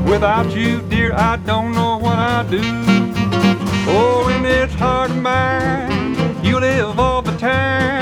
Without you, dear, I don't know what I'd do. Oh, in this heart of mine, you live all the time.